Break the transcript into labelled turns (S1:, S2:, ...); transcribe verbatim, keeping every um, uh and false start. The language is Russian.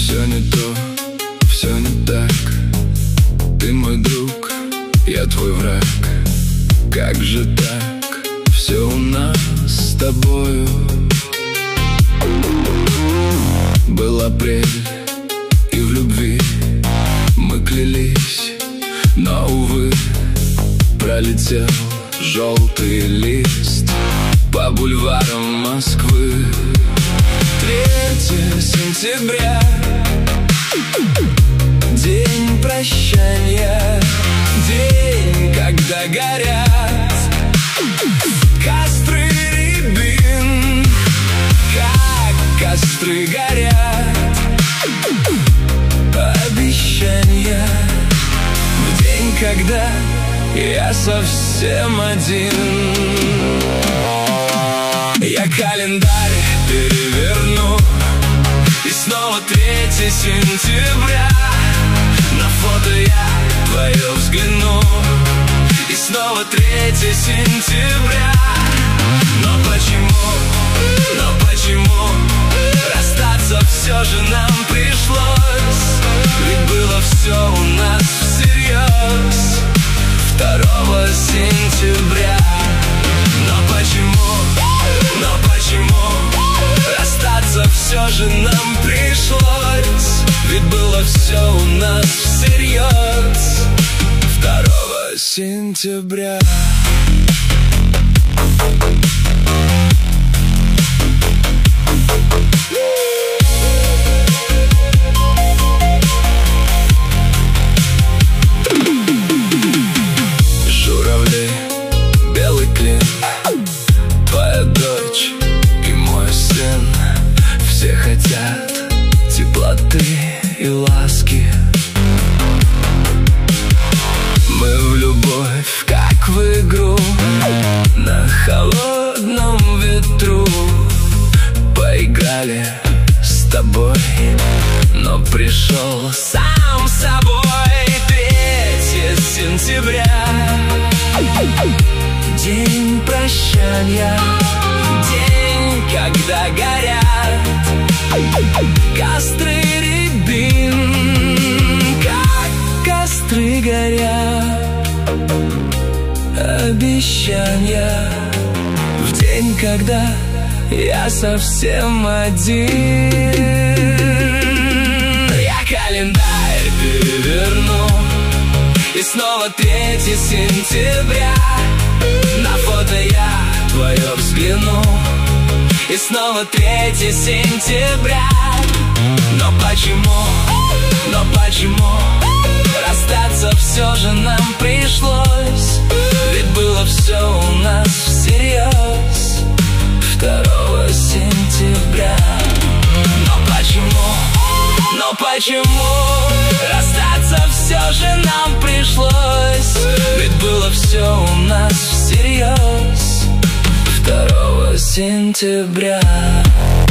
S1: Все не то, все не так. Ты мой друг, я твой враг. Как же так? Все у нас с тобою. Был апрель, и в любви мы клялись, но, увы, пролетел желтый лист по бульварам Москвы. Третье сентября, день прощания, день, когда горят костры рябин, как костры горят обещания. В день, когда я совсем один, я календарь переверну, и снова третье сентября. На фото я твое взгляну, и снова третье сентября. Но почему, но почему расстаться все же нам пришлось? Ведь было все у нас всерьез второго сентября. Но почему, но почему расстаться все же нам пришлось? Ведь было все у нас всерьез второго сентября. Журавли, белый клин, твоя дочь и мой сын. Все хотят теплоты и ласки. Мы в любовь, как в игру, на холодном ветру поиграли с тобой, но пришел сам собой. Третье сентября, день прощания, день, когда горят костры рябин, как костры горят обещания. В день, когда я совсем один, я календарь переверну, и снова третье сентября. На фото я твое взгляну, и снова третье сентября. Но почему, но почему расстаться все же нам пришлось? Ведь было все у нас всерьез второго сентября. Но почему, но почему расстаться все же нам пришлось? Ведь было все у нас всерьез второго сентября.